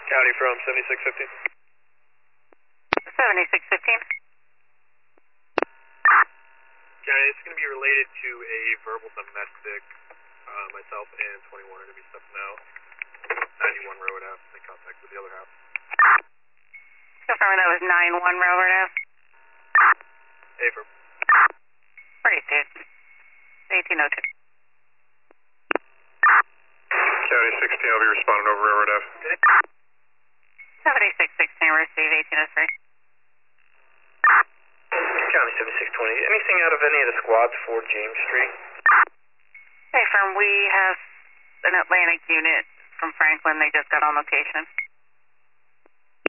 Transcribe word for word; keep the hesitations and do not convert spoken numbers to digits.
County from seventy-six fifteen. seventy-six fifteen. County, it's going to be related to a verbal domestic. Uh, myself and twenty-one are going to be stepping out. ninety-one Railroad Ave, make contact with the other half. Confirming that was nine one Railroad Ave. Affirm. Received. eighteen oh two. County sixteen, I'll be responding over Railroad Ave. seventy-six sixteen, receive eighteen oh three. County seventy-six twenty, anything out of any of the squads for James Street? Hey, firm, we have an Atlantic unit from Franklin. They just got on location.